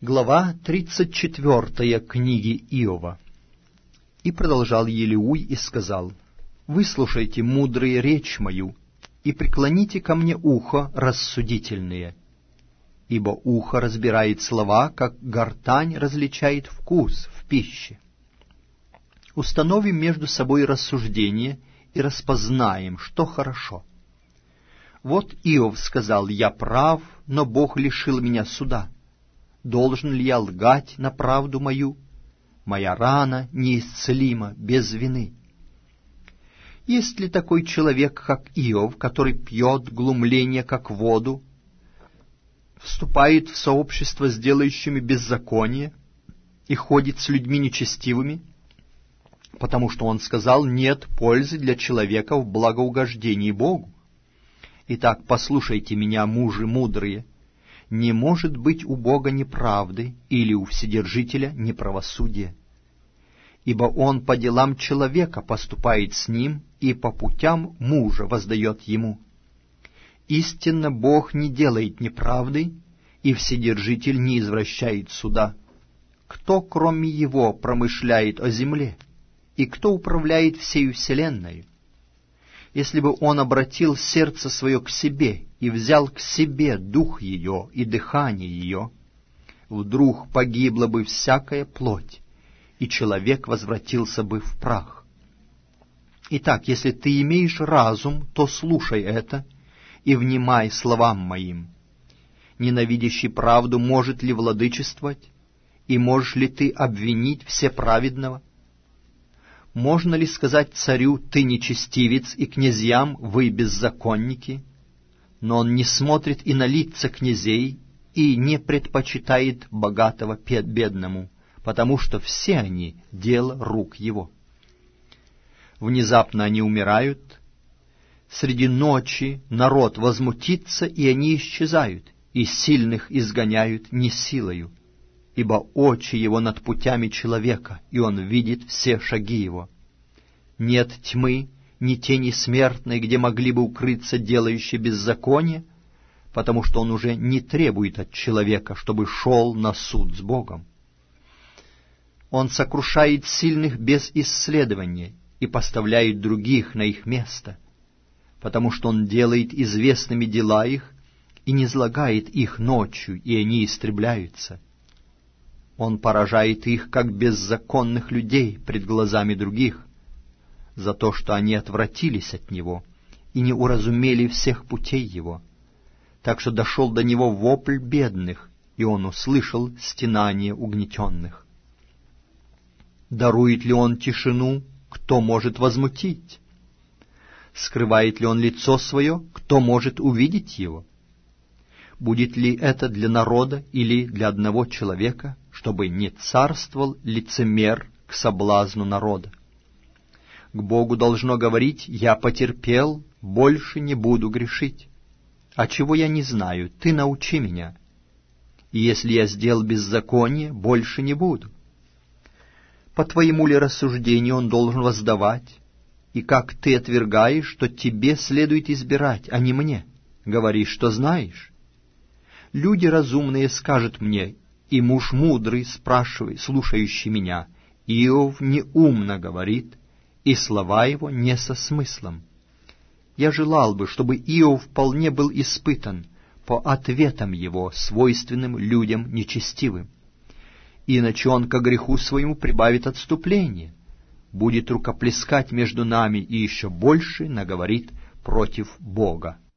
Глава 34 книги Иова. И продолжал Елеуй и сказал: «Выслушайте, мудрые, речь мою, и преклоните ко мне ухо рассудительные. Ибо ухо разбирает слова, как гортань различает вкус в пище. Установим между собой рассуждение и распознаем, что хорошо. Вот Иов сказал: я прав, но Бог лишил меня суда. Должен ли я лгать на правду мою? Моя рана неисцелима без вины. Есть ли такой человек, как Иов, который пьет глумление, как воду, вступает в сообщество с делающими беззаконие и ходит с людьми нечестивыми, потому что он сказал: нет пользы для человека в благоугождении Богу? Итак, послушайте меня, мужи мудрые. Не может быть у Бога неправды или у Вседержителя неправосудия. Ибо Он по делам человека поступает с ним, и по путям мужа воздает ему. Истинно Бог не делает неправды, и Вседержитель не извращает суда. Кто, кроме Его, промышляет о земле, и кто управляет всею вселенной? Если бы Он обратил сердце свое к себе и взял к себе дух ее и дыхание ее, вдруг погибла бы всякая плоть, и человек возвратился бы в прах. Итак, если ты имеешь разум, то слушай это и внимай словам моим. Ненавидящий правду может ли владычествовать, и можешь ли ты обвинить всеправедного? Можно ли сказать царю: ты нечестивец, и князьям: вы беззаконники? Но он не смотрит и на лица князей, и не предпочитает богатого бедному, потому что все они — дело рук его. Внезапно они умирают, среди ночи народ возмутится, и они исчезают, и сильных изгоняют не силою. Ибо очи его над путями человека, и он видит все шаги его. Нет тьмы, ни тени смертной, где могли бы укрыться делающие беззаконие, потому что он уже не требует от человека, чтобы шел на суд с Богом. Он сокрушает сильных без исследования и поставляет других на их место, потому что он делает известными дела их и низлагает их ночью, и они истребляются. Он поражает их, как беззаконных людей, пред глазами других, за то, что они отвратились от Него и не уразумели всех путей Его. Так что дошел до Него вопль бедных, и Он услышал стенание угнетенных. Дарует ли Он тишину, кто может возмутить? Скрывает ли Он лицо Свое, кто может увидеть Его? Будет ли это для народа или для одного человека, чтобы не царствовал лицемер к соблазну народа? К Богу должно говорить: я потерпел, больше не буду грешить. А чего я не знаю, ты научи меня. И если я сделал беззаконие, больше не буду. По твоему ли рассуждению он должен воздавать? И как ты отвергаешь, что тебе следует избирать, а не мне? Говоришь, что знаешь. Люди разумные скажут мне, и муж мудрый, слушающий меня: Иов неумно говорит, и слова его не со смыслом. Я желал бы, чтобы Иов вполне был испытан по ответам его, свойственным людям нечестивым. Иначе он ко греху своему прибавит отступление, будет рукоплескать между нами и еще больше наговорит против Бога.